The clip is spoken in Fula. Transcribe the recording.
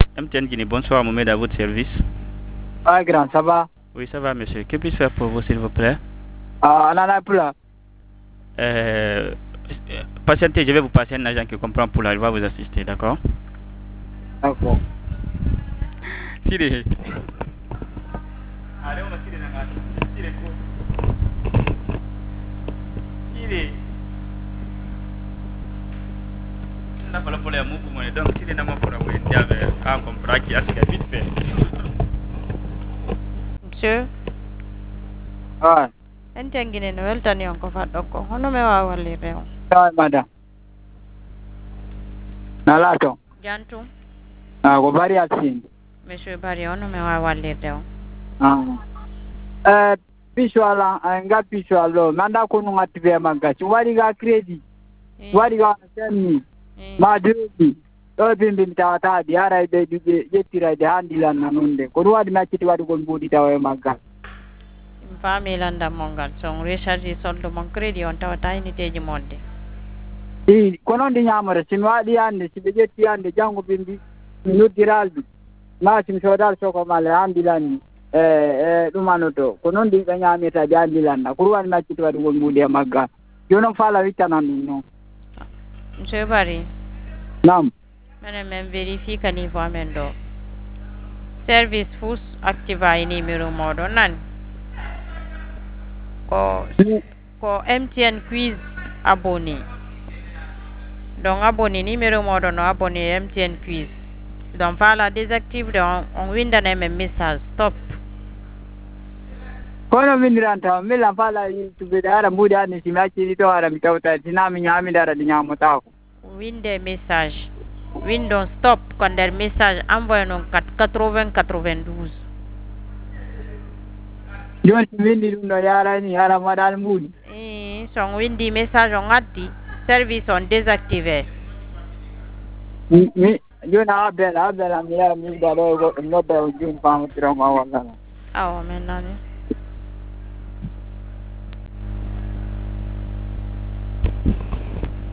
MTN Guinée, bonsoir, Mohamed, à votre service. Ah, grand, ça va? Oui, ça va, monsieur. Que puis-je faire pour vous, s'il vous plaît? Ah, Nana Pula. euh, Patientez, je vais vous passer un agent qui comprend pour là, il va vous assister, d'accord? D'accord. Sire. Allez, on va tirer dans la Sire, quoi? Sire. On pas le problème pour moi, donc Sire n'a pas pour avoir une diable, on comprend qui a ce qu'il a vite fait. Monsieur, Ah, MTN Guinée no weltani on ko faɗɗo ko hono mi wawa wallirde on. madam. Nalato. Jantum, Ah, go bari asin. monsieur Barry hono mi wawa wallirde on. Ah. Pisuala, nga pisualo. Manda ko nunga tibe magachi. Wari ga credit. Wari ga semi. Ma dubi. Do bimbi tawata di ara be jetira de handilan nanunde. Ko wadi ma kiti wadi gon budi tawe magga. Fami landa mongal son recharge soldo mon credit on tawata unité monde. Kono ndi nyamore sin wadi ande sibe jetti ande jango bimbi nudiralbi. Ma sim sodal soko male handilan ɗumanoto ko noon ɗi ɓe ñaameta ɓe andilanna ko ruwani macciti waɗi won mbuuɗi e magga jonon faala wittanan ɗum noon. Monsieur Barry, nam minen min vérifie ka niveau amen ɗo service fuu activa e numéro moɗon nani ko MTN quiz abonné donc abonné numéro moɗon no abonné MTN quiz donc faala désactive de on windana men message stop. kono windiranta milla faala tuɓeɗe ara mbuuɗi anni simi acciri to ara mi tawta sinami ñamide ara ɗi ñamotako winde message windon stop ko nder message envoyé noon 80 92 joni si windi ɗum ɗo yarani ara waɗani mbuuɗi son windi message on addi service on désactivé mi joni a bela mi yara mi yiɗa ɗo goɗɗo nodda joni pamotiranma wallana awa min nani